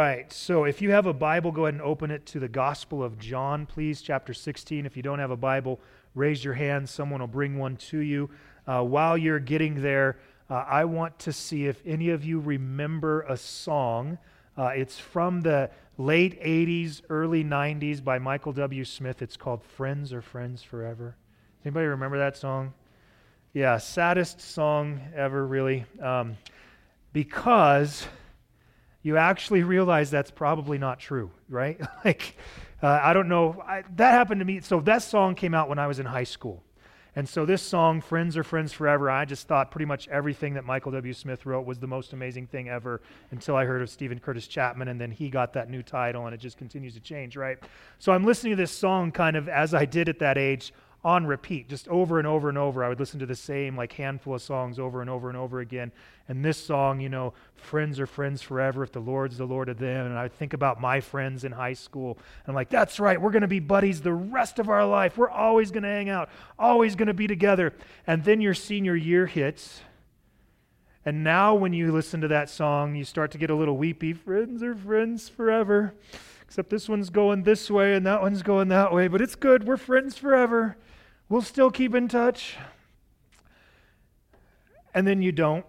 right, so if you have a Bible, go ahead and open it to the Gospel of John, please, chapter 16. If you don't have a Bible, raise your hand. Someone will bring one to you. While you're getting there, I want to see if any of you remember a song. It's from the late 80s, early 90s by Michael W. Smith. It's called Friends or Friends Forever. Anybody remember that song? Yeah, saddest song ever, really. Because you actually realize that's probably not true, right? I don't know. That happened to me. So that song came out when I was in high school. And so this song, Friends or Friends Forever, I just thought pretty much everything that Michael W. Smith wrote was the most amazing thing ever until I heard of Stephen Curtis Chapman, and then he got that new title, and it just continues to change, right? So I'm listening to this song kind of as I did at that age, on repeat, just over and over and over. I would listen to the same handful of songs over and over and over again. And this song, friends are friends forever if the Lord's the Lord of them. And I think about my friends in high school. And I'm like, that's right, we're going to be buddies the rest of our life. We're always going to hang out, always going to be together. And then your senior year hits. And now when you listen to that song, you start to get a little weepy. Friends are friends forever. Except this one's going this way and that one's going that way. But it's good. We're friends forever. We'll still keep in touch. And then you don't.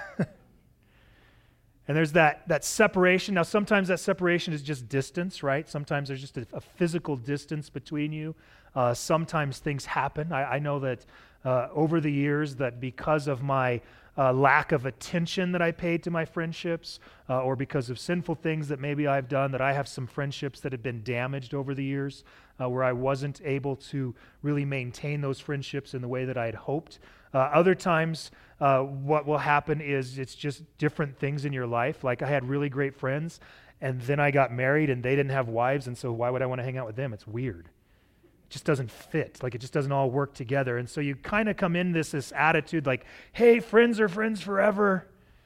And there's that separation. Now, sometimes that separation is just distance, right? Sometimes there's just a physical distance between you. Sometimes things happen. I know that over the years that because of my lack of attention that I paid to my friendships, or because of sinful things that maybe I've done, that I have some friendships that have been damaged over the years, where I wasn't able to really maintain those friendships in the way that I had hoped. Other times, what will happen is it's just different things in your life. Like I had really great friends, and then I got married, and they didn't have wives, and so why would I want to hang out with them? It's weird. It just doesn't fit. It just doesn't all work together. And so you kind of come in this attitude like, hey, friends are friends forever.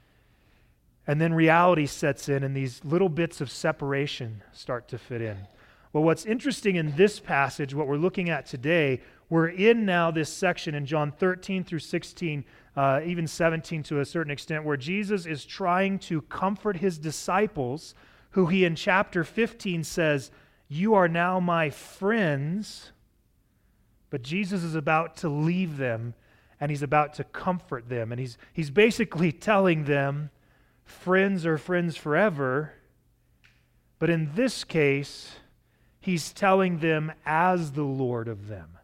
And then reality sets in, and these little bits of separation start to fit in. Well, what's interesting in this passage, what we're looking at today, we're in now this section in John 13 through 16, even 17 to a certain extent, where Jesus is trying to comfort his disciples, who he in chapter 15 says, you are now my friends. But Jesus is about to leave them, and he's about to comfort them. And he's basically telling them, friends are friends forever. But in this case, he's telling them as the Lord of them.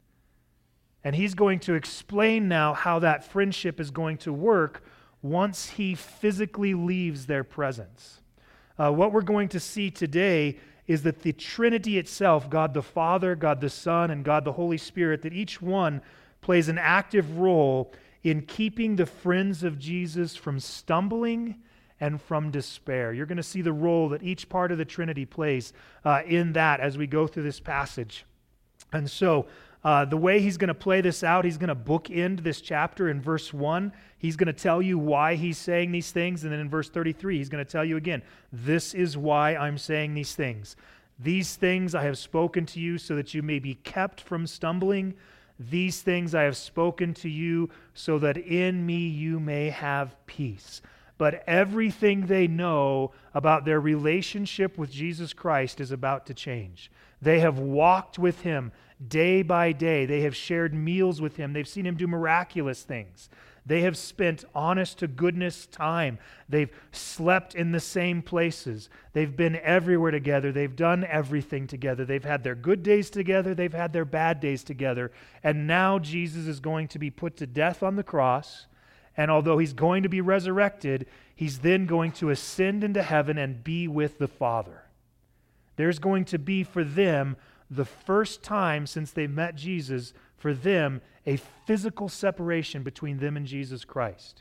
And he's going to explain now how that friendship is going to work once he physically leaves their presence. What we're going to see today is that the Trinity itself, God the Father, God the Son, and God the Holy Spirit, that each one plays an active role in keeping the friends of Jesus from stumbling and from despair. You're going to see the role that each part of the Trinity plays in that as we go through this passage. And so the way he's going to play this out, he's going to bookend this chapter in verse 1. He's going to tell you why he's saying these things. And then in verse 33, he's going to tell you again, this is why I'm saying these things. These things I have spoken to you so that you may be kept from stumbling. These things I have spoken to you so that in me you may have peace. But everything they know about their relationship with Jesus Christ is about to change. They have walked with him day by day. They have shared meals with him. They've seen him do miraculous things. They have spent honest to goodness time. They've slept in the same places. They've been everywhere together. They've done everything together. They've had their good days together. They've had their bad days together. And now Jesus is going to be put to death on the cross. And although he's going to be resurrected, he's then going to ascend into heaven and be with the Father. There's going to be for them the first time since they met Jesus, for them, a physical separation between them and Jesus Christ.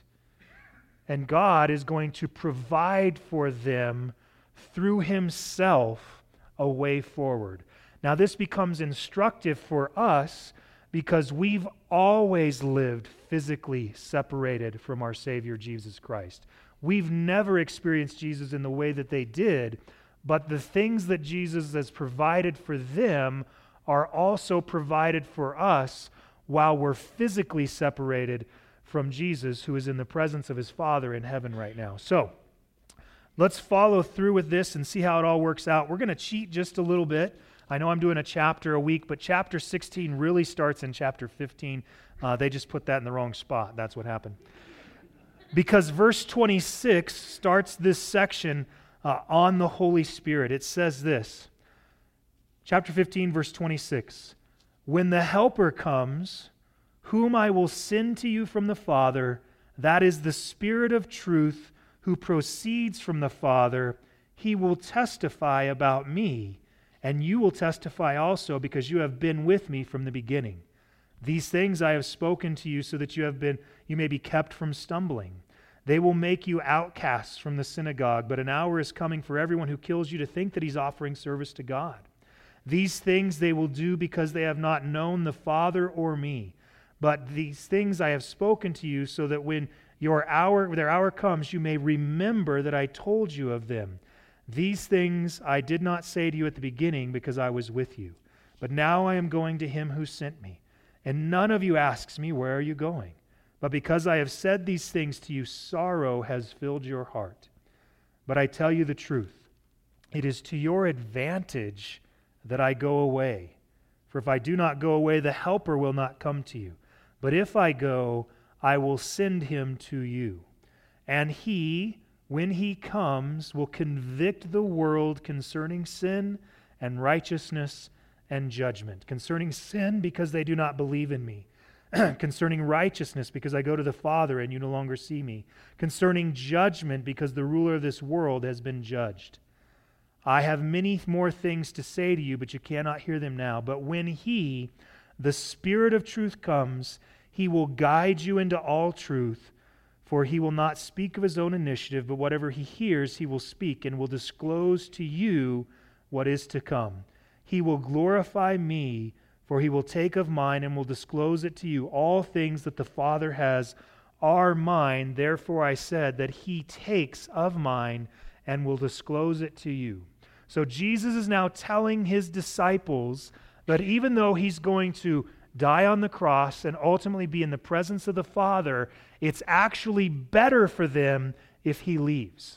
And God is going to provide for them through himself a way forward. Now this becomes instructive for us because we've always lived physically separated from our Savior Jesus Christ. We've never experienced Jesus in the way that they did, but the things that Jesus has provided for them are also provided for us while we're physically separated from Jesus, who is in the presence of his Father in heaven right now. So, Let's follow through with this and see how it all works out. We're going to cheat just a little bit. I know I'm doing a chapter a week, but chapter 16 really starts in chapter 15. They just put that in the wrong spot. That's what happened. Because verse 26 starts this section on the Holy Spirit. It says this, chapter 15, verse 26, "When the Helper comes, whom I will send to you from the Father, that is the Spirit of truth who proceeds from the Father, he will testify about me, and you will testify also because you have been with me from the beginning. These things I have spoken to you so that you may be kept from stumbling. They will make you outcasts from the synagogue, but an hour is coming for everyone who kills you to think that he's offering service to God. These things they will do because they have not known the Father or me. But these things I have spoken to you so that when their hour comes, you may remember that I told you of them. These things I did not say to you at the beginning because I was with you. But now I am going to him who sent me. And none of you asks me, where are you going? But because I have said these things to you, sorrow has filled your heart. But I tell you the truth. It is to your advantage that I go away. For if I do not go away, the Helper will not come to you. But if I go, I will send him to you. And he, when he comes, will convict the world concerning sin and righteousness and judgment. Concerning sin, because they do not believe in me. Concerning righteousness, because I go to the Father and you no longer see me. Concerning judgment, because the ruler of this world has been judged. I have many more things to say to you, but you cannot hear them now. But when he, the Spirit of truth, comes, he will guide you into all truth, for he will not speak of his own initiative, but whatever he hears he will speak and will disclose to you what is to come. He will glorify me, for he will take of mine and will disclose it to you. All things that the Father has are mine. Therefore I said that he takes of mine and will disclose it to you." So Jesus is now telling his disciples that even though he's going to die on the cross and ultimately be in the presence of the Father, it's actually better for them if he leaves.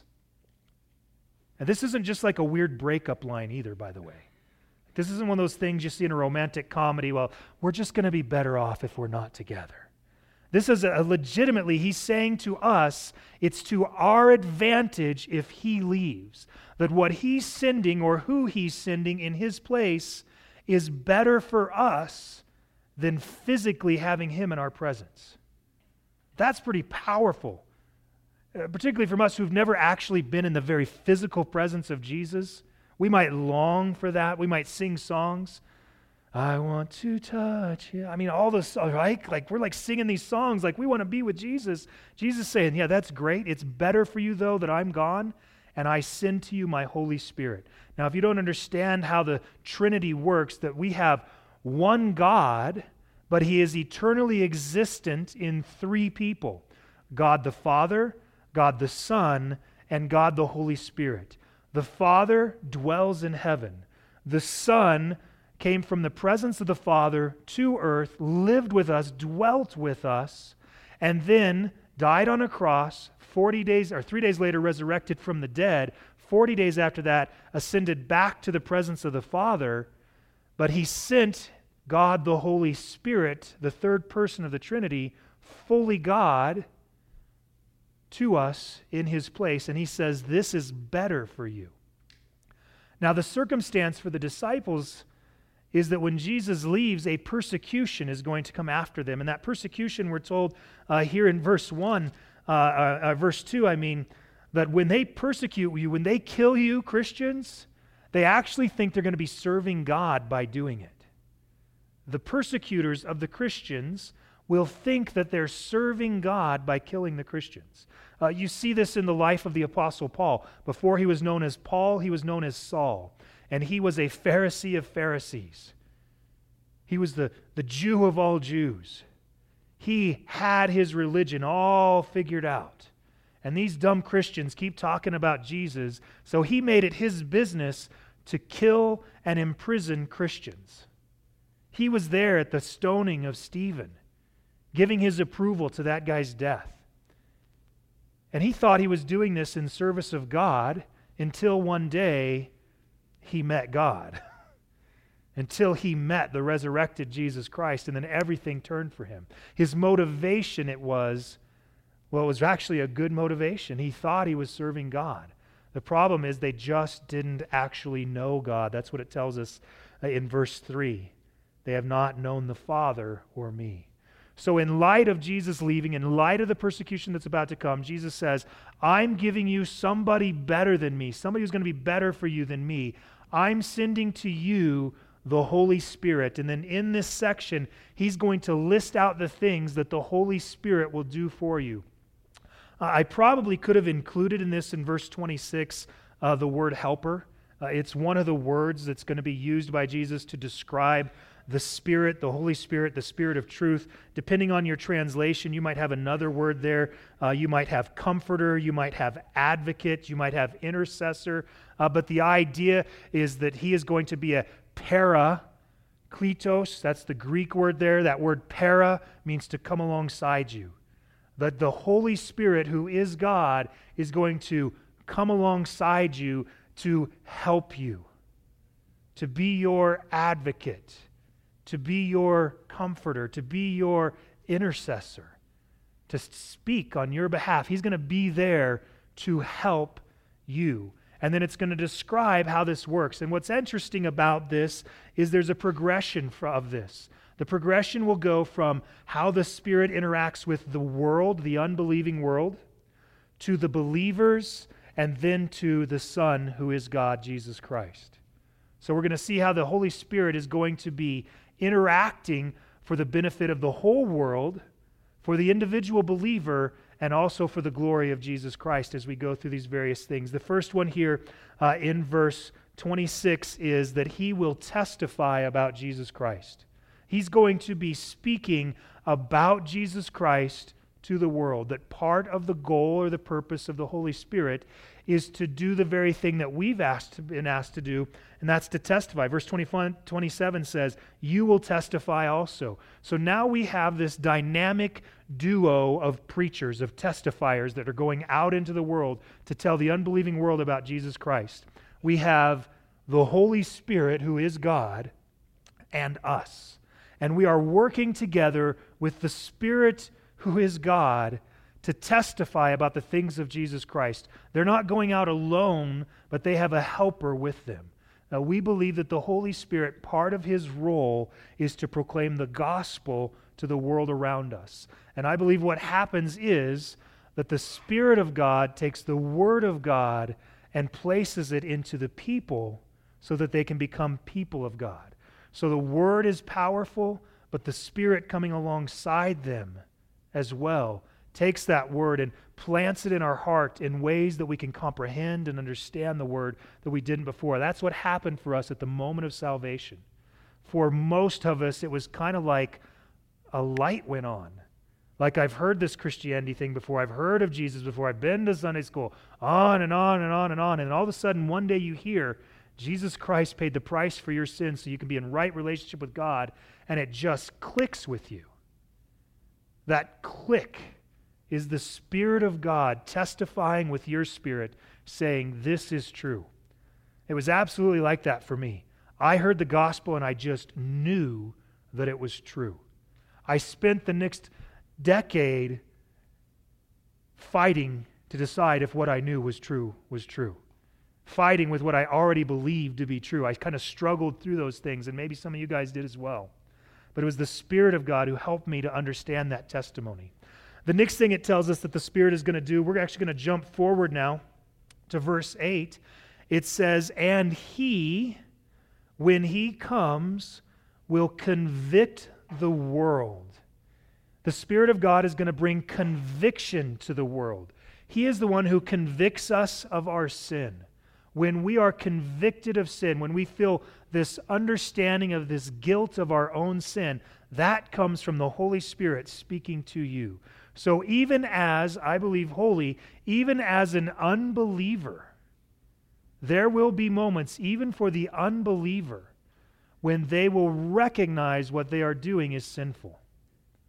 And this isn't just like a weird breakup line either, by the way. This isn't one of those things you see in a romantic comedy, well, we're just going to be better off if we're not together. This is legitimately, he's saying to us, it's to our advantage if he leaves. That what he's sending or who he's sending in his place is better for us than physically having him in our presence. That's pretty powerful, particularly from us who've never actually been in the very physical presence of Jesus. We might long for that. We might sing songs. I want to touch him. I mean, all this, right? Like we're like singing these songs like we want to be with Jesus. Jesus saying, yeah, that's great. It's better for you though that I'm gone and I send to you my Holy Spirit. Now, if you don't understand how the Trinity works, that we have one God, but he is eternally existent in three people. God the Father, God the Son, and God the Holy Spirit. The Father dwells in heaven. The Son came from the presence of the Father to earth, lived with us, dwelt with us, and then died on a cross, 3 days later resurrected from the dead, 40 days after that ascended back to the presence of the Father, but he sent God the Holy Spirit, the third person of the Trinity, fully God, to us in his place, and he says, this is better for you. Now, the circumstance for the disciples is that when Jesus leaves, a persecution is going to come after them, and that persecution, we're told here in verse 2, that when they persecute you, when they kill you, Christians, they actually think they're going to be serving God by doing it. The persecutors of the Christians will think that they're serving God by killing the Christians. You see this in the life of the Apostle Paul. Before he was known as Paul, he was known as Saul. And he was a Pharisee of Pharisees. He was the Jew of all Jews. He had his religion all figured out. And these dumb Christians keep talking about Jesus, so he made it his business to kill and imprison Christians. He was there at the stoning of Stephen, giving his approval to that guy's death. And he thought he was doing this in service of God until one day he met God. Until he met the resurrected Jesus Christ, and then everything turned for him. His motivation, it was actually a good motivation. He thought he was serving God. The problem is they just didn't actually know God. That's what it tells us in verse 3. They have not known the Father or me. So in light of Jesus leaving, in light of the persecution that's about to come, Jesus says, I'm giving you somebody better than me, somebody who's going to be better for you than me. I'm sending to you the Holy Spirit. And then in this section, he's going to list out the things that the Holy Spirit will do for you. I probably could have included in this in verse 26 the word helper. It's one of the words that's going to be used by Jesus to describe the Spirit, the Holy Spirit, the Spirit of truth. Depending on your translation, you might have another word there. You might have comforter, you might have advocate, you might have intercessor. But the idea is that he is going to be a parakletos. That's the Greek word there. That word para means to come alongside you. That the Holy Spirit, who is God, is going to come alongside you to help you, to be your advocate, to be your comforter, to be your intercessor, to speak on your behalf. He's going to be there to help you. And then it's going to describe how this works. And what's interesting about this is there's a progression of this. The progression will go from how the Spirit interacts with the world, the unbelieving world, to the believers, and then to the Son, who is God, Jesus Christ. So we're going to see how the Holy Spirit is going to be interacting for the benefit of the whole world, for the individual believer, and also for the glory of Jesus Christ as we go through these various things. The first one here in verse 26 is that he will testify about Jesus Christ. He's going to be speaking about Jesus Christ to the world, that part of the goal or the purpose of the Holy Spirit is to do the very thing that we've been asked to do, and that's to testify. Verse 27 says, you will testify also. So now we have this dynamic duo of preachers, of testifiers that are going out into the world to tell the unbelieving world about Jesus Christ. We have the Holy Spirit, who is God, and us. And we are working together with the Spirit, who is God, to testify about the things of Jesus Christ. They're not going out alone, but they have a helper with them. Now, we believe that the Holy Spirit, part of his role is to proclaim the gospel to the world around us. And I believe what happens is that the Spirit of God takes the Word of God and places it into the people so that they can become people of God. So the Word is powerful, but the Spirit coming alongside them as well takes that word and plants it in our heart in ways that we can comprehend and understand the word that we didn't before. That's what happened for us at the moment of salvation. For most of us, it was kind of like a light went on. Like, I've heard this Christianity thing before. I've heard of Jesus before. I've been to Sunday school, on and on and on and on. And all of a sudden, one day you hear, Jesus Christ paid the price for your sins so you can be in right relationship with God, and it just clicks with you. That click is the Spirit of God testifying with your spirit, saying, this is true. It was absolutely like that for me. I heard the gospel and I just knew that it was true. I spent the next decade fighting to decide if what I knew was true. Fighting with what I already believed to be true. I kind of struggled through those things, and maybe some of you guys did as well. But it was the Spirit of God who helped me to understand that testimony. The next thing it tells us that the Spirit is going to do, we're actually going to jump forward now to verse 8. It says, and he, when he comes, will convict the world. The Spirit of God is going to bring conviction to the world. He is the one who convicts us of our sin. When we are convicted of sin, when we feel this understanding of this guilt of our own sin, that comes from the Holy Spirit speaking to you. So even as, I believe wholly, even as an unbeliever, there will be moments, even for the unbeliever, when they will recognize what they are doing is sinful.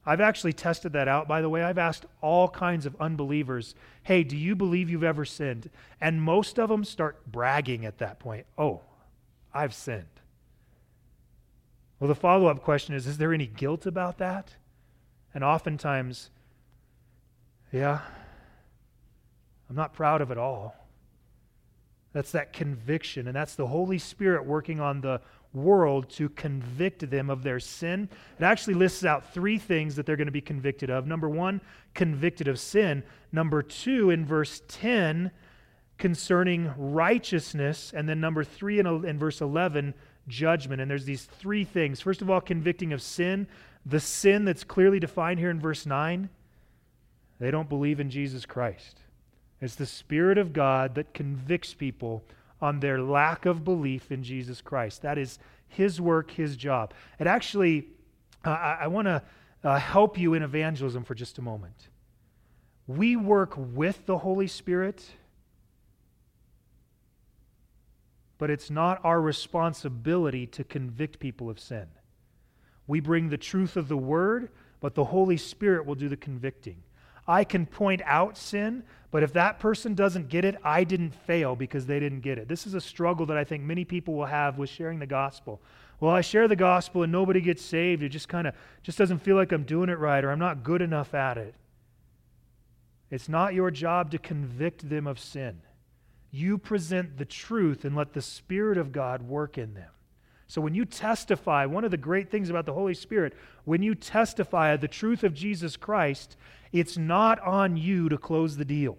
I've actually tested that out, by the way. I've asked all kinds of unbelievers, hey, do you believe you've ever sinned? And most of them start bragging at that point. Oh, I've sinned. Well, the follow-up question is there any guilt about that? And oftentimes, yeah, I'm not proud of it all. That's that conviction, and that's the Holy Spirit working on the world to convict them of their sin. It actually lists out 3 things that they're going to be convicted of. Number 1, convicted of sin. Number 2, in verse 10, concerning righteousness. And then number 3 in verse 11, judgment. And there's these 3 things. First of all, convicting of sin. The sin that's clearly defined here in verse 9, they don't believe in Jesus Christ. It's the Spirit of God that convicts people on their lack of belief in Jesus Christ. That is His work, His job. And actually, I want to help you in evangelism for just a moment. We work with the Holy Spirit, but it's not our responsibility to convict people of sin. We bring the truth of the Word, but the Holy Spirit will do the convicting. I can point out sin, but if that person doesn't get it, I didn't fail because they didn't get it. This is a struggle that I think many people will have with sharing the gospel. Well, I share the gospel and nobody gets saved. It just doesn't feel like I'm doing it right, or I'm not good enough at it. It's not your job to convict them of sin. You present the truth and let the Spirit of God work in them. So when you testify, one of the great things about the Holy Spirit, when you testify the truth of Jesus Christ, it's not on you to close the deal.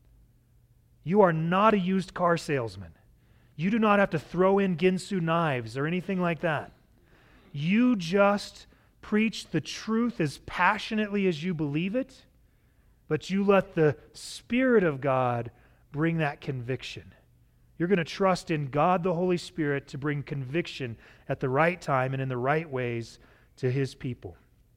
You are not a used car salesman. You do not have to throw in Ginsu knives or anything like that. You just preach the truth as passionately as you believe it, but you let the Spirit of God bring that conviction. You're going to trust in God the Holy Spirit to bring conviction at the right time and in the right ways to His people.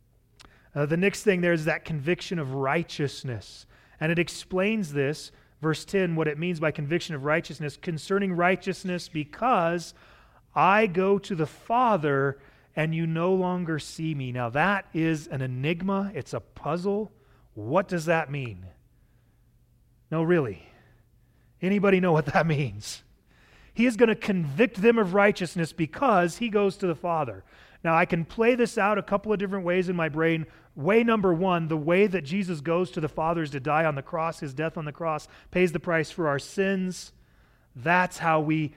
The next thing there is that conviction of righteousness. And it explains this, verse 10, what it means by conviction of righteousness. Concerning righteousness, because I go to the Father and you no longer see me. Now that is an enigma. It's a puzzle. What does that mean? No, really. Anybody know what that means? He is going to convict them of righteousness because He goes to the Father. Now, I can play this out a couple of different ways in my brain. Way number 1, the way that Jesus goes to the Father is to die on the cross. His death on the cross pays the price for our sins. That's how we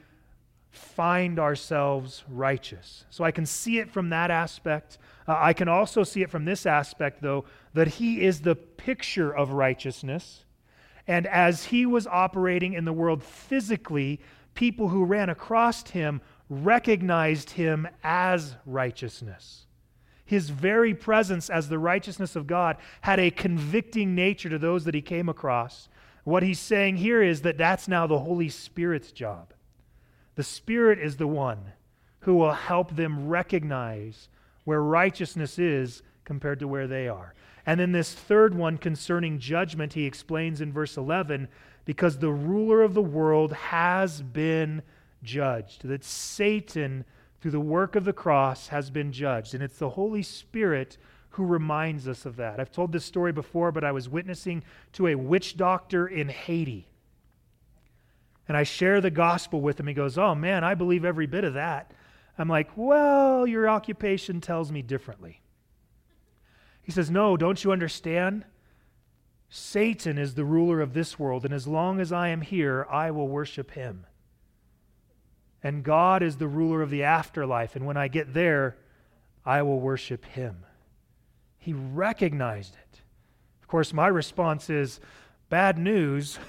find ourselves righteous. So I can see it from that aspect. I can also see it from this aspect, though, that He is the picture of righteousness. And as He was operating in the world physically, people who ran across Him recognized Him as righteousness. His very presence as the righteousness of God had a convicting nature to those that He came across. What He's saying here is that that's now the Holy Spirit's job. The Spirit is the one who will help them recognize where righteousness is compared to where they are. And then this third one concerning judgment, He explains in verse 11, because the ruler of the world has been judged. That Satan, through the work of the cross, has been judged. And it's the Holy Spirit who reminds us of that. I've told this story before, but I was witnessing to a witch doctor in Haiti. And I share the gospel with him. He goes, "Oh man, I believe every bit of that." I'm like, "Well, your occupation tells me differently." He says, "No, don't you understand? Satan is the ruler of this world, and as long as I am here, I will worship him. And God is the ruler of the afterlife, and when I get there, I will worship him." He recognized it. Of course, my response is, bad news.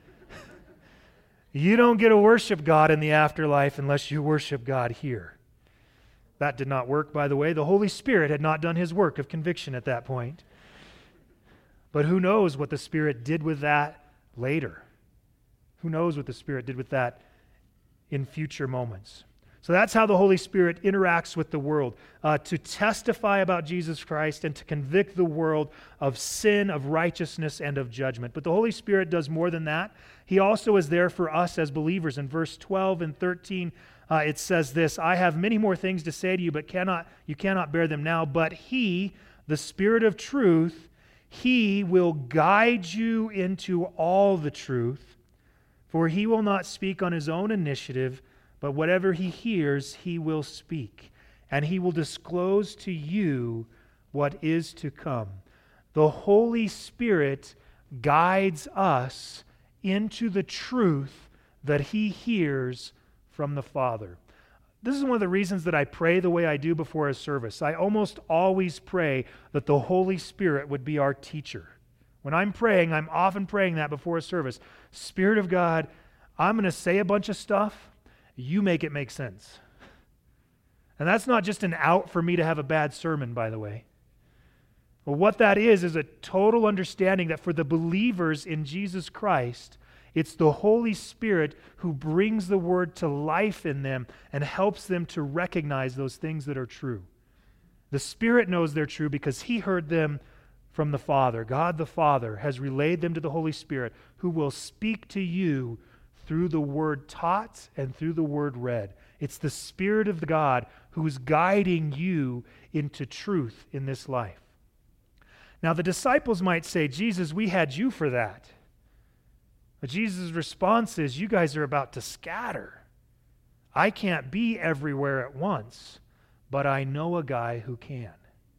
You don't get to worship God in the afterlife unless you worship God here. That did not work, by the way. The Holy Spirit had not done His work of conviction at that point. But who knows what the Spirit did with that later? Who knows what the Spirit did with that in future moments? So that's how the Holy Spirit interacts with the world, to testify about Jesus Christ and to convict the world of sin, of righteousness, and of judgment. But the Holy Spirit does more than that. He also is there for us as believers. In verse 12 and 13, it says this, "I have many more things to say to you, but you cannot bear them now. But He, the Spirit of truth, he will guide you into all the truth, for he will not speak on his own initiative, but whatever he hears, he will speak, and he will disclose to you what is to come. The Holy Spirit guides us into the truth that he hears from the Father. This is one of the reasons that I pray the way I do before a service. I almost always pray that the Holy Spirit would be our teacher. When I'm praying, I'm often praying that before a service. Spirit of God, I'm going to say a bunch of stuff. You make it make sense. And that's not just an out for me to have a bad sermon, by the way. Well, what that is a total understanding that for the believers in Jesus Christ, it's the Holy Spirit who brings the word to life in them and helps them to recognize those things that are true. The Spirit knows they're true because he heard them from the Father. God the Father has relayed them to the Holy Spirit, who will speak to you through the word taught and through the word read. It's the Spirit of God who is guiding you into truth in this life. Now, the disciples might say, Jesus, we had you for that. But Jesus' response is, you guys are about to scatter. I can't be everywhere at once, but I know a guy who can.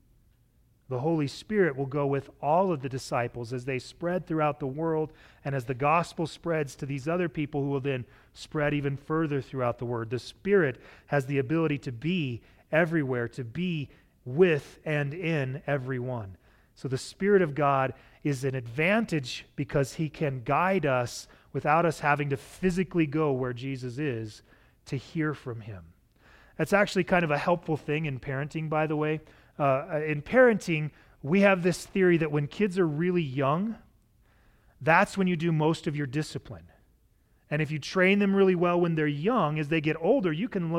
The Holy Spirit will go with all of the disciples as they spread throughout the world and as the gospel spreads to these other people who will then spread even further throughout the world. The Spirit has the ability to be everywhere, to be with and in everyone. So the Spirit of God is an advantage because he can guide us without us having to physically go where Jesus is to hear from him. That's actually kind of a helpful thing in parenting, by the way. In parenting, we have this theory that when kids are really young, that's when you do most of your discipline. And if you train them really well when they're young, as they get older, you can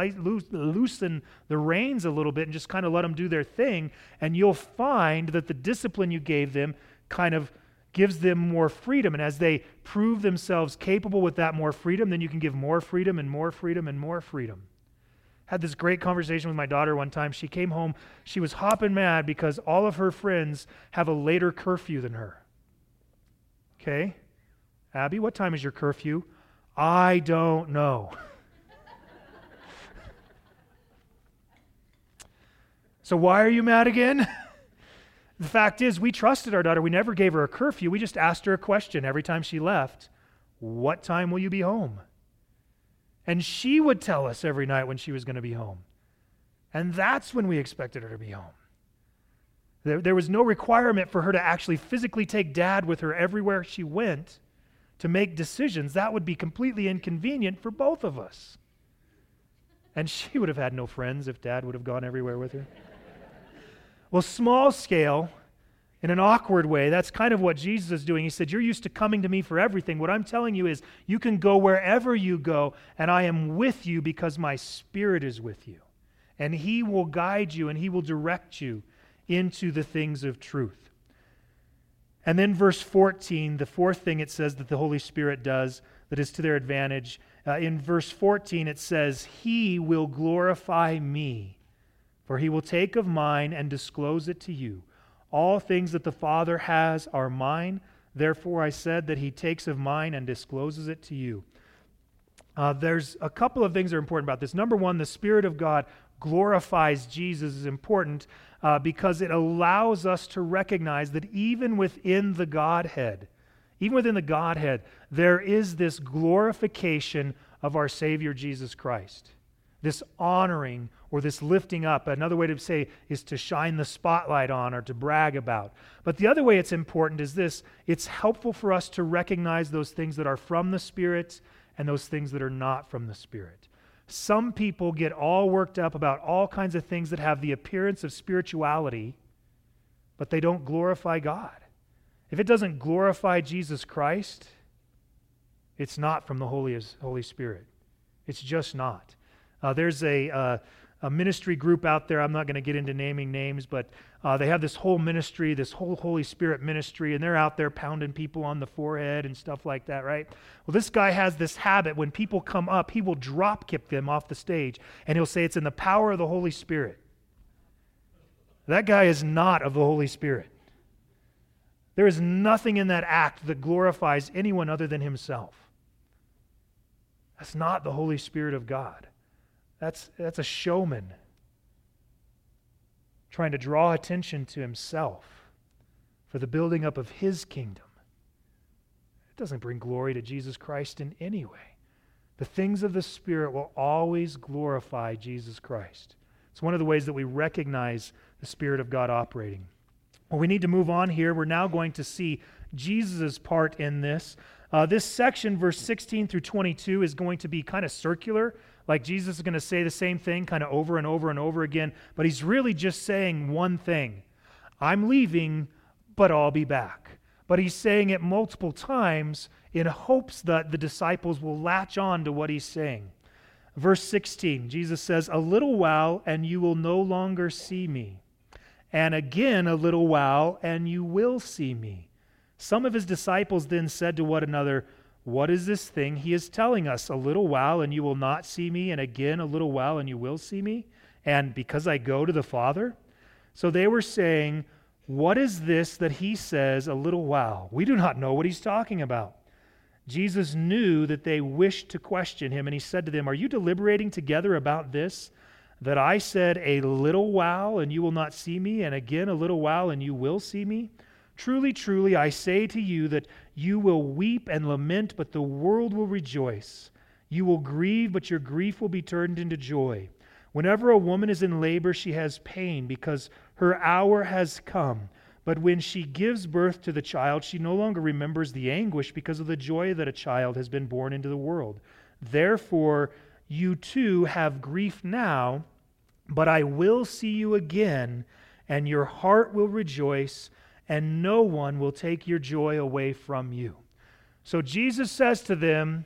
loosen the reins a little bit and just kind of let them do their thing, and you'll find that the discipline you gave them kind of gives them more freedom. And as they prove themselves capable with that more freedom, then you can give more freedom and more freedom and more freedom. Had this great conversation with my daughter one time. She came home, she was hopping mad because all of her friends have a later curfew than her. Okay? Abby, what time is your curfew? I don't know. So why are you mad again? The fact is, we trusted our daughter. We never gave her a curfew. We just asked her a question every time she left. What time will you be home? And she would tell us every night when she was going to be home. And that's when we expected her to be home. There was no requirement for her to actually physically take Dad with her everywhere she went to make decisions. That would be completely inconvenient for both of us. And she would have had no friends if Dad would have gone everywhere with her. Well, small scale, in an awkward way, that's kind of what Jesus is doing. He said, you're used to coming to me for everything. What I'm telling you is you can go wherever you go, and I am with you because my Spirit is with you. And he will guide you and he will direct you into the things of truth. And then verse 14, the fourth thing it says that the Holy Spirit does that is to their advantage. In verse 14 it says, he will glorify me, for he will take of mine and disclose it to you. All things that the Father has are mine. Therefore I said that he takes of mine and discloses it to you. There's a couple of things that are important about this. Number one, the Spirit of God glorifies Jesus is important because it allows us to recognize that even within the Godhead, there is this glorification of our Savior Jesus Christ. This honoring or this lifting up. Another way to say is to shine the spotlight on or to brag about. But the other way it's important is this. It's helpful for us to recognize those things that are from the Spirit and those things that are not from the Spirit. Some people get all worked up about all kinds of things that have the appearance of spirituality, but they don't glorify God. If it doesn't glorify Jesus Christ, it's not from the Holy Spirit. It's just not. There's a ministry group out there. I'm not going to get into naming names, but they have this whole ministry, this whole Holy Spirit ministry, and they're out there pounding people on the forehead and stuff like that, right? Well, this guy has this habit. When people come up, he will drop kick them off the stage, and he'll say it's in the power of the Holy Spirit. That guy is not of the Holy Spirit. There is nothing in that act that glorifies anyone other than himself. That's not the Holy Spirit of God. That's a showman trying to draw attention to himself for the building up of his kingdom. It doesn't bring glory to Jesus Christ in any way. The things of the Spirit will always glorify Jesus Christ. It's one of the ways that we recognize the Spirit of God operating. Well, we need to move on here. We're now going to see Jesus' part in this. This section, verse 16 through 22, is going to be kind of circular. Like Jesus is going to say the same thing kind of over and over and over again, but he's really just saying one thing. I'm leaving, but I'll be back. But he's saying it multiple times in hopes that the disciples will latch on to what he's saying. Verse 16, Jesus says, "A little while, and you will no longer see me. And again a little while, and you will see me." Some of his disciples then said to one another, "What is this thing he is telling us? A little while, and you will not see me, and again a little while, and you will see me? And because I go to the Father?" So they were saying, "What is this that he says, a little while? We do not know what he's talking about." Jesus knew that they wished to question him, and he said to them, "Are you deliberating together about this, that I said, a little while, and you will not see me, and again a little while, and you will see me? Truly, truly, I say to you that you will weep and lament, but the world will rejoice. You will grieve, but your grief will be turned into joy. Whenever a woman is in labor, she has pain, because her hour has come. But when she gives birth to the child, she no longer remembers the anguish because of the joy that a child has been born into the world. Therefore, you too have grief now, but I will see you again, and your heart will rejoice, and no one will take your joy away from you." So Jesus says to them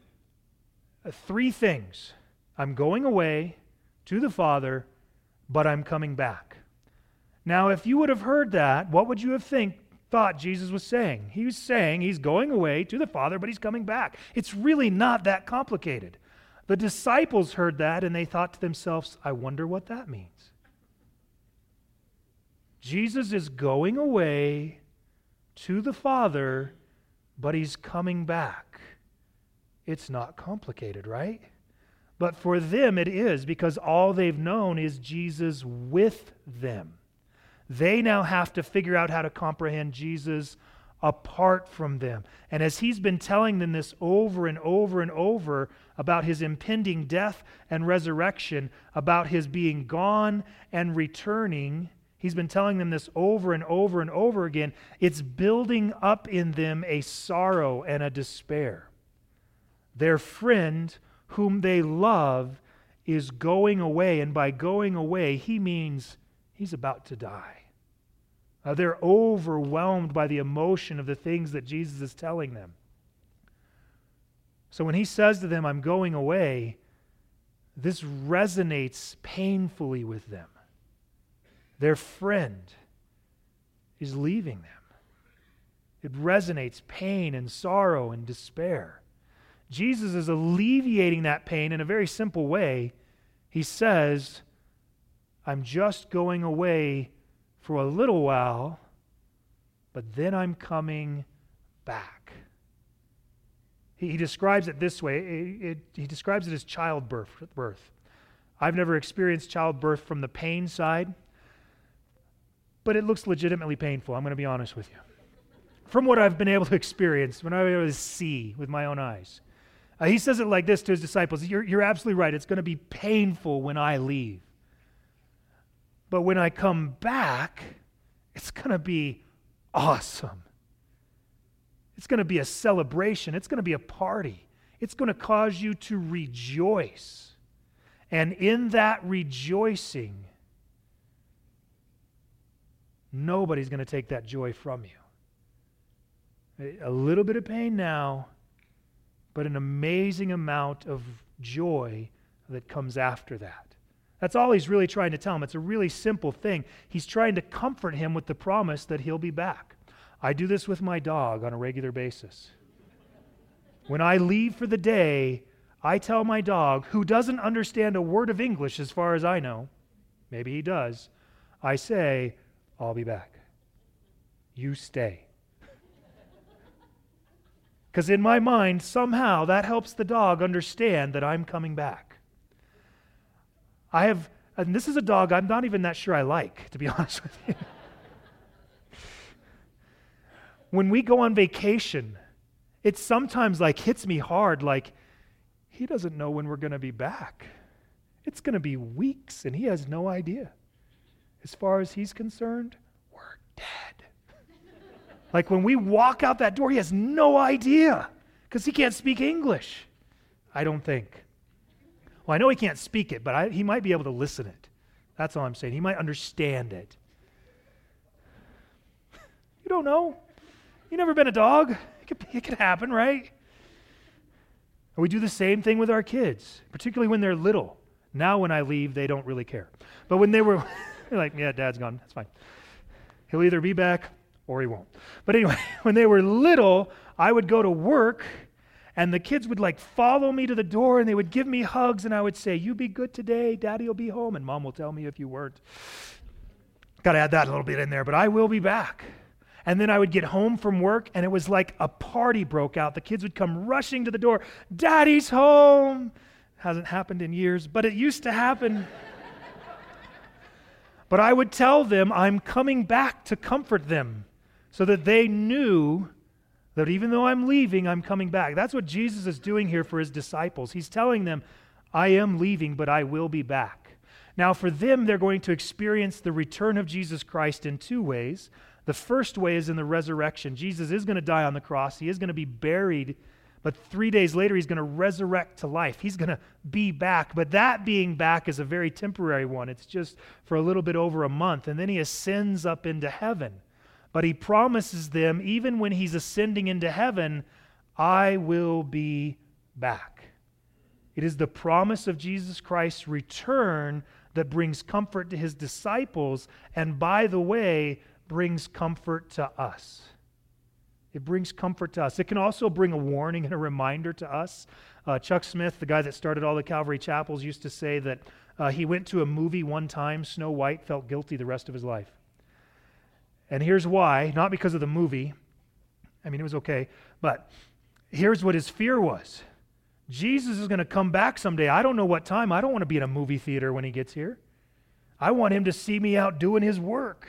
three things. I'm going away to the Father, but I'm coming back. Now, if you would have heard that, what would you have thought Jesus was saying? He was saying he's going away to the Father, but he's coming back. It's really not that complicated. The disciples heard that, and they thought to themselves, I wonder what that means. Jesus is going away to the Father, but he's coming back. It's not complicated, right? But for them it is, because all they've known is Jesus with them. They now have to figure out how to comprehend Jesus apart from them. And as he's been telling them this over and over and over about his impending death and resurrection, about his being gone and returning, he's been telling them this over and over and over again. It's building up in them a sorrow and a despair. Their friend, whom they love, is going away, and by going away, he means he's about to die. They're overwhelmed by the emotion of the things that Jesus is telling them. So when he says to them, I'm going away, this resonates painfully with them. Their friend is leaving them. It resonates pain and sorrow and despair. Jesus is alleviating that pain in a very simple way. He says, I'm just going away for a little while, but then I'm coming back. He describes it this way. He describes it as childbirth. I've never experienced childbirth from the pain side, but it looks legitimately painful. I'm going to be honest with you. From what I've been able to experience, when I've been able to see with my own eyes. He says it like this to his disciples. You're absolutely right. It's going to be painful when I leave. But when I come back, it's going to be awesome. It's going to be a celebration. It's going to be a party. It's going to cause you to rejoice. And in that rejoicing, nobody's going to take that joy from you. A little bit of pain now, but an amazing amount of joy that comes after that. That's all he's really trying to tell him. It's a really simple thing. He's trying to comfort him with the promise that he'll be back. I do this with my dog on a regular basis. When I leave for the day, I tell my dog, who doesn't understand a word of English as far as I know, maybe he does, I say, I'll be back. You stay. Because in my mind, somehow that helps the dog understand that I'm coming back. And this is a dog I'm not even that sure I like, to be honest with you. When we go on vacation, it sometimes hits me hard, he doesn't know when we're going to be back. It's going to be weeks, and he has no idea. As far as he's concerned, we're dead. When we walk out that door, he has no idea because he can't speak English, I don't think. Well, I know he can't speak it, but he might be able to listen it. That's all I'm saying. He might understand it. You don't know. You've never been a dog. It could happen, right? And we do the same thing with our kids, particularly when they're little. Now when I leave, they don't really care. But when they were, they're like, yeah, Dad's gone. That's fine. He'll either be back or he won't. But anyway, when they were little, I would go to work, and the kids would follow me to the door, and they would give me hugs, and I would say, you be good today, Daddy will be home, and Mom will tell me if you weren't. Got to add that a little bit in there, but I will be back. And then I would get home from work, and it was like a party broke out. The kids would come rushing to the door. Daddy's home. Hasn't happened in years, but it used to happen. But I would tell them I'm coming back to comfort them so that they knew that even though I'm leaving, I'm coming back. That's what Jesus is doing here for his disciples. He's telling them, I am leaving, but I will be back. Now, for them, they're going to experience the return of Jesus Christ in two ways. The first way is in the resurrection. Jesus is going to die on the cross. He is going to be buried, but 3 days later, he's going to resurrect to life. He's going to be back, but that being back is a very temporary one. It's just for a little bit over a month, and then he ascends up into heaven. But he promises them, even when he's ascending into heaven, I will be back. It is the promise of Jesus Christ's return that brings comfort to his disciples, and by the way, brings comfort to us. It brings comfort to us. It can also bring a warning and a reminder to us. Chuck Smith, the guy that started all the Calvary Chapels, used to say that he went to a movie one time, Snow White, felt guilty the rest of his life. And here's why, not because of the movie. I mean, it was okay, but here's what his fear was. Jesus is going to come back someday. I don't know what time. I don't want to be in a movie theater when he gets here. I want him to see me out doing his work.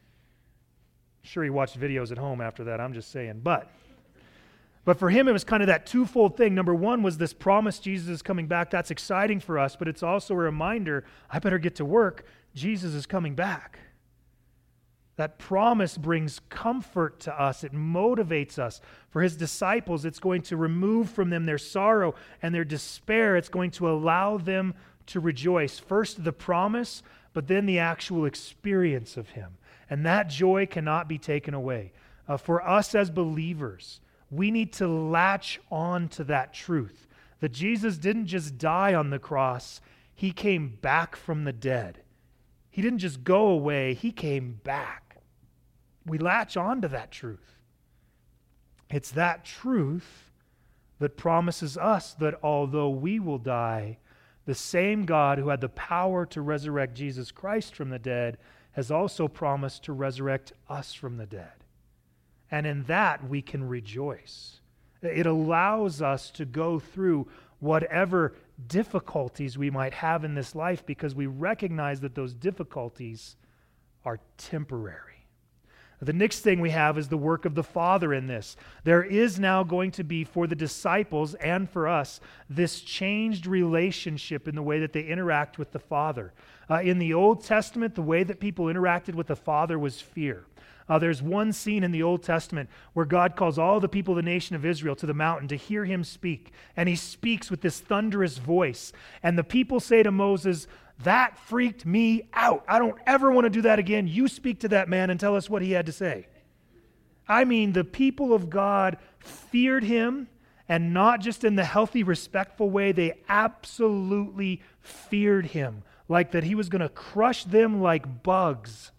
Sure, he watched videos at home after that, I'm just saying. But for him, it was kind of that twofold thing. Number one was this promise Jesus is coming back. That's exciting for us, but it's also a reminder, I better get to work. Jesus is coming back. That promise brings comfort to us. It motivates us. For his disciples, it's going to remove from them their sorrow and their despair. It's going to allow them to rejoice. First, the promise, but then the actual experience of him. And that joy cannot be taken away. For us as believers, we need to latch on to that truth, that Jesus didn't just die on the cross, he came back from the dead. He didn't just go away, he came back. We latch on to that truth. It's that truth that promises us that although we will die, the same God who had the power to resurrect Jesus Christ from the dead has also promised to resurrect us from the dead. And in that we can rejoice. It allows us to go through whatever difficulties we might have in this life because we recognize that those difficulties are temporary. The next thing we have is the work of the Father in this. There is now going to be, for the disciples and for us, this changed relationship in the way that they interact with the Father. In the Old Testament, the way that people interacted with the Father was fear. There's one scene in the Old Testament where God calls all the people of the nation of Israel to the mountain to hear him speak. And he speaks with this thunderous voice. And the people say to Moses, that freaked me out. I don't ever want to do that again. You speak to that man and tell us what he had to say. I mean, the people of God feared him, and not just in the healthy, respectful way. They absolutely feared him, like that he was going to crush them like bugs.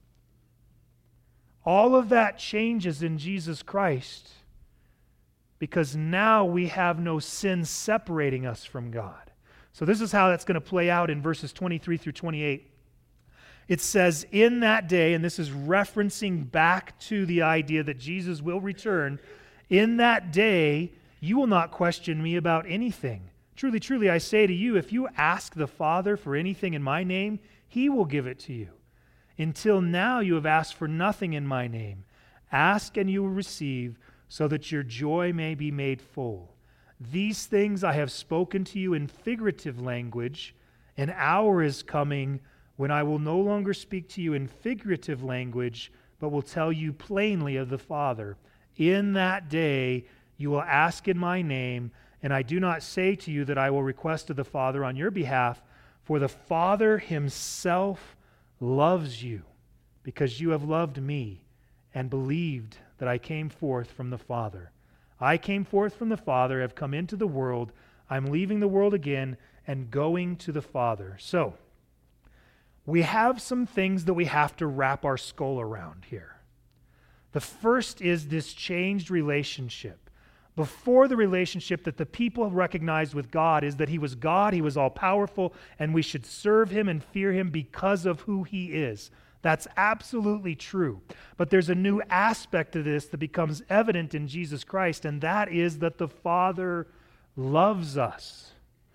All of that changes in Jesus Christ because now we have no sin separating us from God. So this is how that's going to play out in verses 23 through 28. It says, in that day, and this is referencing back to the idea that Jesus will return, in that day you will not question me about anything. Truly, truly, I say to you, if you ask the Father for anything in my name, he will give it to you. Until now you have asked for nothing in my name. Ask and you will receive, so that your joy may be made full. These things I have spoken to you in figurative language. An hour is coming when I will no longer speak to you in figurative language, but will tell you plainly of the Father. In that day you will ask in my name, and I do not say to you that I will request of the Father on your behalf, for the Father himself loves you, because you have loved me and believed that I came forth from the Father. I came forth from the Father, have come into the world. I'm leaving the world again and going to the Father. So, we have some things that we have to wrap our skull around here. The first is this changed relationship. Before, the relationship that the people recognized with God is that he was God, he was all-powerful, and we should serve him and fear him because of who he is. That's absolutely true. But there's a new aspect to this that becomes evident in Jesus Christ, and that is that the Father loves us.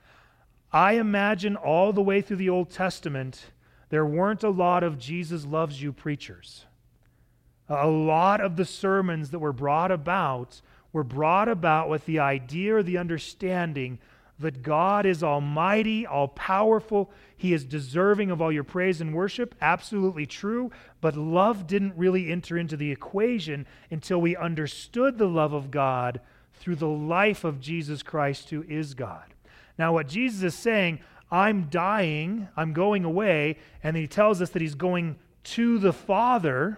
I imagine all the way through the Old Testament, there weren't a lot of Jesus loves you preachers. A lot of the sermons that were brought about with the idea or the understanding that God is almighty, all-powerful. He is deserving of all your praise and worship. Absolutely true. But love didn't really enter into the equation until we understood the love of God through the life of Jesus Christ, who is God. Now, what Jesus is saying, I'm dying, I'm going away, and he tells us that he's going to the Father.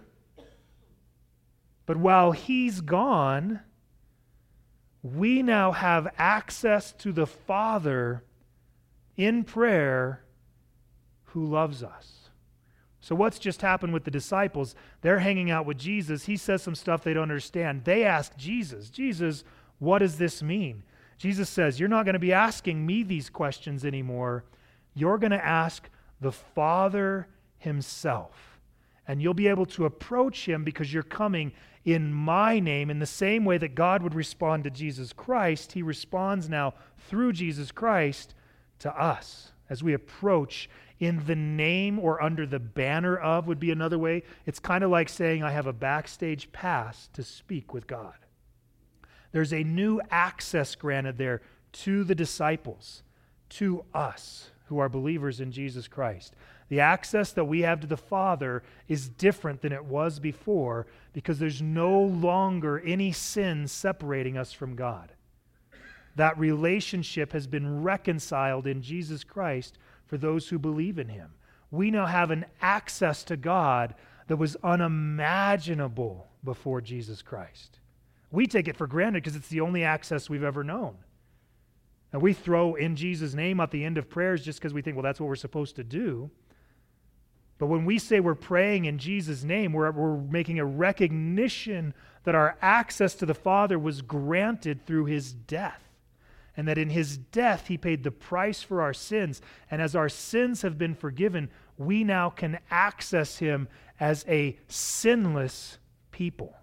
But while he's gone, we now have access to the Father in prayer who loves us. So what's just happened with the disciples? They're hanging out with Jesus. He says some stuff they don't understand. They ask Jesus, Jesus, what does this mean? Jesus says, you're not going to be asking me these questions anymore. You're going to ask the Father himself. And you'll be able to approach him because you're coming in my name. In the same way that God would respond to Jesus Christ, he responds now through Jesus Christ to us as we approach in the name or under the banner of would be another way. It's kind of like saying I have a backstage pass to speak with God. There's a new access granted there to the disciples, to us who are believers in Jesus Christ. The access that we have to the Father is different than it was before because there's no longer any sin separating us from God. That relationship has been reconciled in Jesus Christ for those who believe in him. We now have an access to God that was unimaginable before Jesus Christ. We take it for granted because it's the only access we've ever known. And we throw in Jesus' name at the end of prayers just because we think, well, that's what we're supposed to do. But when we say we're praying in Jesus' name, we're making a recognition that our access to the Father was granted through his death. And that in his death, he paid the price for our sins. And as our sins have been forgiven, we now can access him as a sinless people.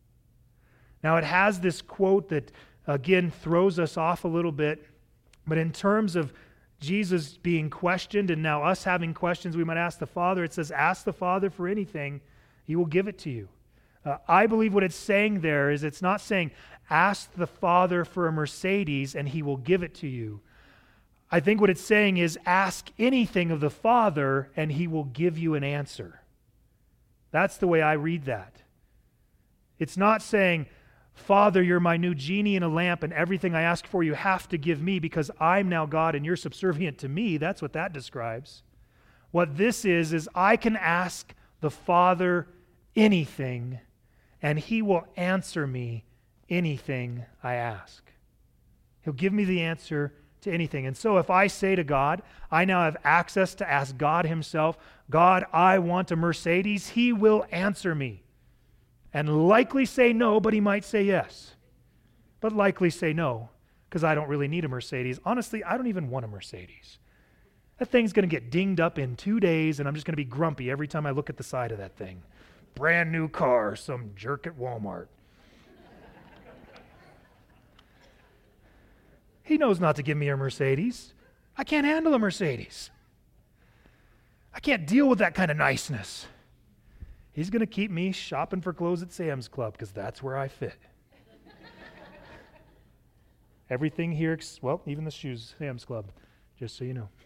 Now, it has this quote that, again, throws us off a little bit. But in terms of Jesus being questioned and now us having questions we might ask the Father, it says, ask the Father for anything, he will give it to you. I believe what it's saying there is it's not saying, ask the Father for a Mercedes and he will give it to you. I think what it's saying is, ask anything of the Father and he will give you an answer. That's the way I read that. It's not saying, Father, you're my new genie in a lamp, and everything I ask for you have to give me because I'm now God and you're subservient to me. That's what that describes. What this is I can ask the Father anything, and he will answer me anything I ask. He'll give me the answer to anything. And so if I say to God, I now have access to ask God himself, God, I want a Mercedes, he will answer me. And likely say no, but he might say yes. But likely say no, because I don't really need a Mercedes. Honestly, I don't even want a Mercedes. That thing's going to get dinged up in 2 days, and I'm just going to be grumpy every time I look at the side of that thing. Brand new car, some jerk at Walmart. He knows not to give me a Mercedes. I can't handle a Mercedes. I can't deal with that kind of niceness. He's going to keep me shopping for clothes at Sam's Club because that's where I fit. Everything here, well, even the shoes, Sam's Club, just so you know.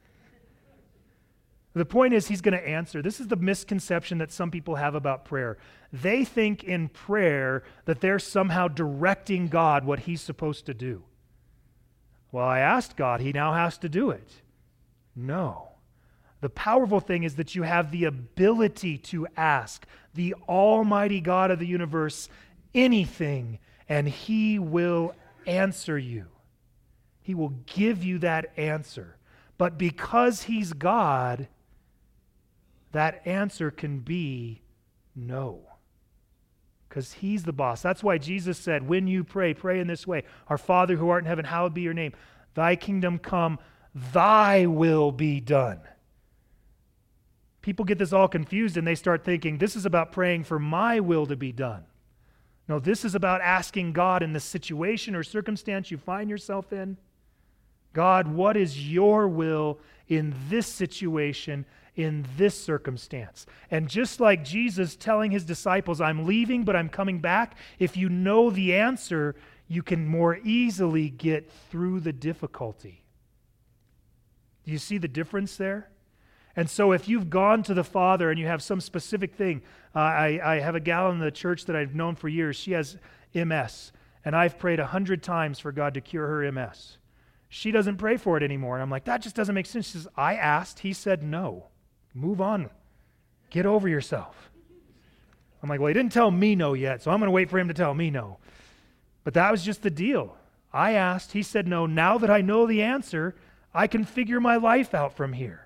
The point is, he's going to answer. This is the misconception that some people have about prayer. They think in prayer that they're somehow directing God what he's supposed to do. Well, I asked God, he now has to do it. No. The powerful thing is that you have the ability to ask the Almighty God of the universe anything, and he will answer you. He will give you that answer. But because he's God, that answer can be no. Because he's the boss. That's why Jesus said, when you pray, pray in this way. Our Father who art in heaven, hallowed be your name. Thy kingdom come, thy will be done. People get this all confused and they start thinking, this is about praying for my will to be done. No, this is about asking God in the situation or circumstance you find yourself in, God, what is your will in this situation, in this circumstance? And just like Jesus telling his disciples, I'm leaving, but I'm coming back, if you know the answer, you can more easily get through the difficulty. Do you see the difference there? And so if you've gone to the Father and you have some specific thing, I have a gal in the church that I've known for years. She has MS, and I've prayed 100 times for God to cure her MS. She doesn't pray for it anymore. And I'm like, that just doesn't make sense. She says, I asked, he said no. Move on. Get over yourself. I'm like, well, he didn't tell me no yet, so I'm going to wait for him to tell me no. But that was just the deal. I asked, he said no. Now that I know the answer, I can figure my life out from here.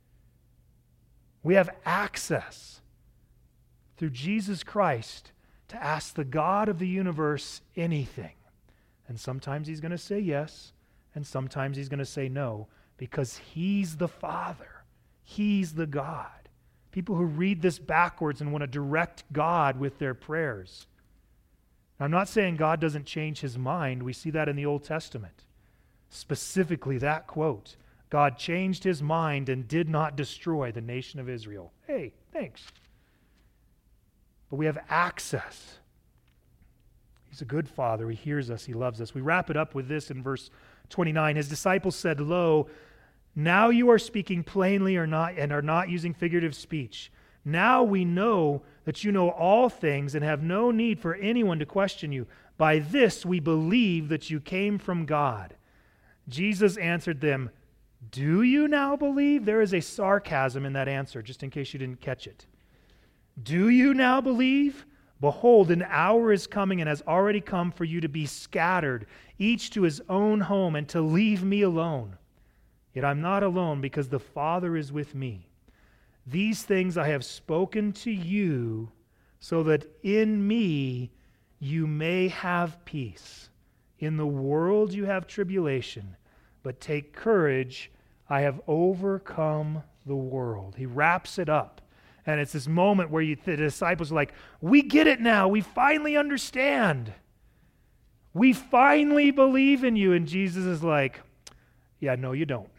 We have access through Jesus Christ to ask the God of the universe anything. And sometimes he's going to say yes, and sometimes he's going to say no, because he's the Father. He's the God. People who read this backwards and want to direct God with their prayers. I'm not saying God doesn't change his mind. We see that in the Old Testament. Specifically that quote. God changed his mind and did not destroy the nation of Israel. Hey, thanks. But we have access. He's a good Father. He hears us. He loves us. We wrap it up with this in verse 29. His disciples said, Lo, now you are speaking plainly or not, and are not using figurative speech. Now we know that you know all things and have no need for anyone to question you. By this we believe that you came from God. Jesus answered them, do you now believe? There is a sarcasm in that answer, just in case you didn't catch it. Do you now believe? Behold, an hour is coming and has already come for you to be scattered, each to his own home, and to leave me alone. Yet I'm not alone, because the Father is with me. These things I have spoken to you, so that in me you may have peace. In the world you have tribulation, but take courage, I have overcome the world. He wraps it up. And it's this moment where the disciples are like, we get it now. We finally understand. We finally believe in you. And Jesus is like, yeah, no, you don't.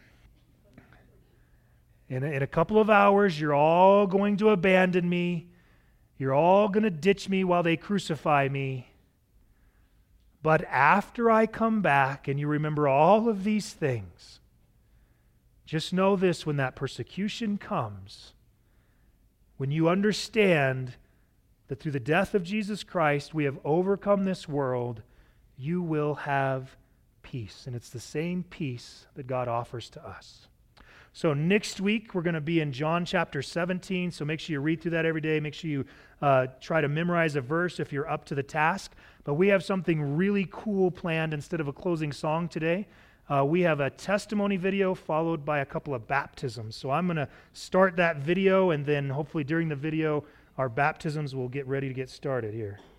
In a couple of hours, you're all going to abandon me. You're all going to ditch me while they crucify me. But after I come back and you remember all of these things, just know this, when that persecution comes, when you understand that through the death of Jesus Christ we have overcome this world, you will have peace. And it's the same peace that God offers to us. So next week we're going to be in John chapter 17, so make sure you read through that every day. Make sure you try to memorize a verse if you're up to the task. But we have something really cool planned instead of a closing song today. We have a testimony video followed by a couple of baptisms. So I'm going to start that video, and then hopefully during the video, our baptisms will get ready to get started here.